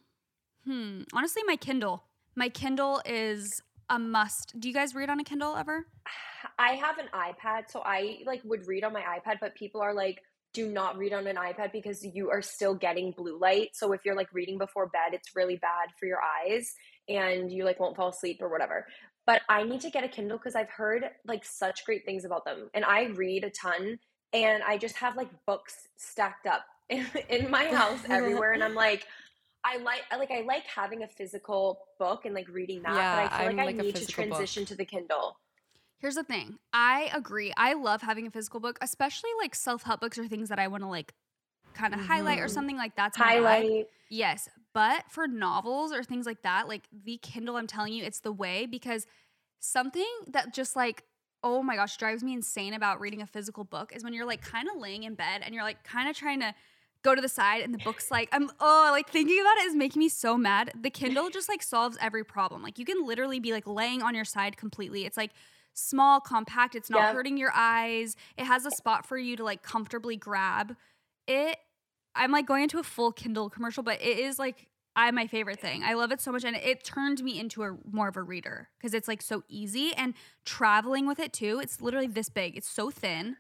my Kindle. My Kindle is a must. Do you guys read on a Kindle ever? I have an iPad, so I like would read on my iPad, but people are like, do not read on an iPad because you are still getting blue light. So if you're like reading before bed, it's really bad for your eyes and you like won't fall asleep or whatever. But I need to get a Kindle because I've heard like such great things about them. And I read a ton, and I just have like books stacked up in my house everywhere. And I'm like, I like having a physical book and like reading that, but I feel like I need to transition to the Kindle. Here's the thing. I agree. I love having a physical book, especially like self-help books or things that I want to like kind of highlight or something like that. Highlight. Yes. But for novels or things like that, like the Kindle, I'm telling you, it's the way, because something that just like, oh my gosh, drives me insane about reading a physical book is when you're like kind of laying in bed and you're like kind of trying to go to the side and the book's like, like thinking about it is making me so mad. The Kindle just like solves every problem. Like you can literally be like laying on your side completely. It's like small, compact. It's not hurting your eyes. It has a spot for you to like comfortably grab it. I'm like going into a full Kindle commercial, but it is like my favorite thing. I love it so much, and it turned me into more of a reader because it's like so easy, and traveling with it too. It's literally this big. It's so thin.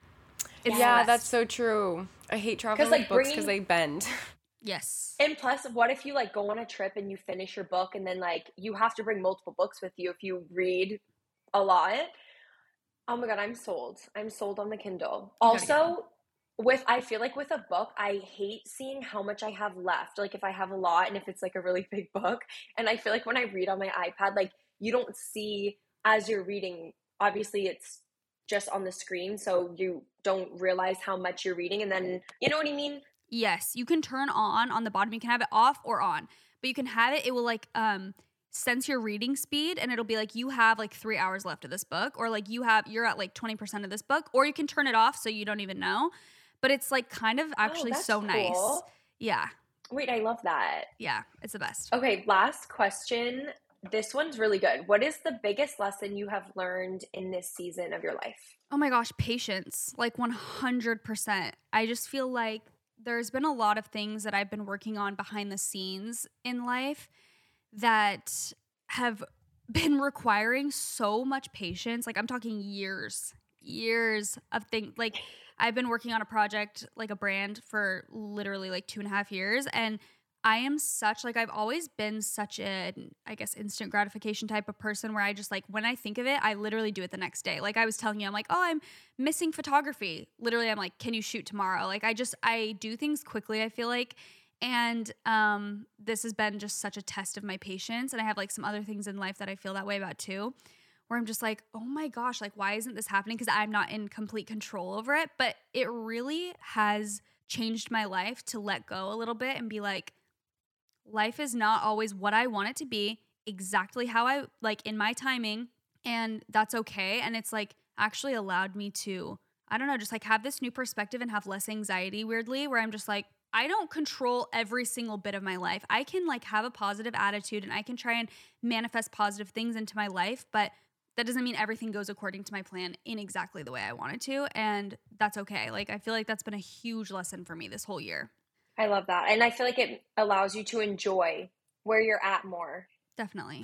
That's so true. I hate traveling with books because they bend. Yes. And plus, what if you like go on a trip and you finish your book and then like you have to bring multiple books with you if you read a lot? Oh my God, I'm sold. I'm sold on the Kindle. Also, I feel like with a book, I hate seeing how much I have left. Like if I have a lot and if it's like a really big book. And I feel like when I read on my iPad, like you don't see as you're reading, obviously it's just on the screen, so you don't realize how much you're reading, and then you know what I mean? Yes, you can turn on the bottom. You can have it off or on, but you can have it. It will like sense your reading speed, and it'll be like you have like 3 hours left of this book, or like you're at like 20% of this book, or you can turn it off so you don't even know. But it's like kind of actually so cool. nice. Yeah. Wait, I love that. Yeah, it's the best. Okay, last question. This one's really good. What is the biggest lesson you have learned in this season of your life? Oh my gosh, patience. Like 100%. I just feel like there's been a lot of things that I've been working on behind the scenes in life that have been requiring so much patience. Like I'm talking years of things. Like I've been working on a project, like a brand, for literally like 2.5 years. And I am such, like, I've always been such an, I guess, instant gratification type of person where I just, like, when I think of it, I literally do it the next day. Like I was telling you, I'm like, oh, I'm missing photography. Literally, I'm like, can you shoot tomorrow? Like I do things quickly, I feel like. And this has been just such a test of my patience. And I have like some other things in life that I feel that way about too, where I'm just like, oh my gosh, like, why isn't this happening? Because I'm not in complete control over it. But it really has changed my life to let go a little bit and be like, life is not always what I want it to be, exactly how I like in my timing, and that's okay. And it's like actually allowed me to, I don't know, just like have this new perspective and have less anxiety, weirdly, where I'm just like, I don't control every single bit of my life. I can like have a positive attitude and I can try and manifest positive things into my life, but that doesn't mean everything goes according to my plan in exactly the way I want it to, and that's okay. Like I feel like that's been a huge lesson for me this whole year. I love that. And I feel like it allows you to enjoy where you're at more. Definitely.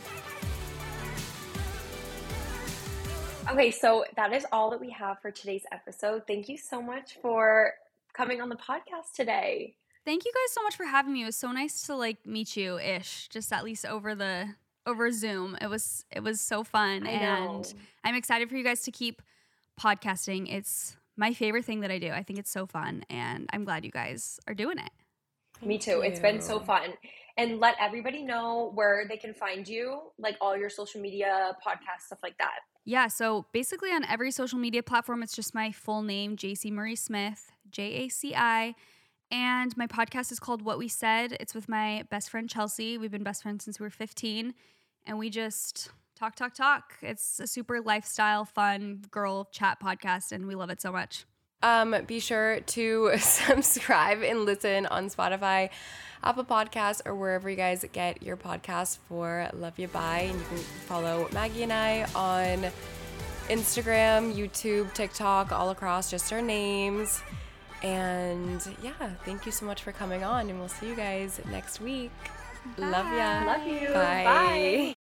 Okay, so that is all that we have for today's episode. Thank you so much for coming on the podcast today. Thank you guys so much for having me. It was so nice to like meet you ish, just at least over Zoom. It was so fun. And I'm excited for you guys to keep podcasting. It's my favorite thing that I do. I think it's so fun and I'm glad you guys are doing it. Me too. It's been so fun. And let everybody know where they can find you, like all your social media, podcasts, stuff like that. Yeah, so basically on every social media platform, it's just my full name, Jaci Marie Smith, Jaci. And my podcast is called What We Said. It's with my best friend, Chelsea. We've been best friends since we were 15. And we just talk. It's a super lifestyle, fun girl chat podcast, and we love it so much. Be sure to subscribe and listen on Spotify, Apple Podcasts, or wherever you guys get your podcasts for Love You Bye. And you can follow Maggie and I on Instagram, YouTube, TikTok, all across just our names. And yeah, thank you so much for coming on, and we'll see you guys next week. Bye. Love ya. Love you. Bye. Bye.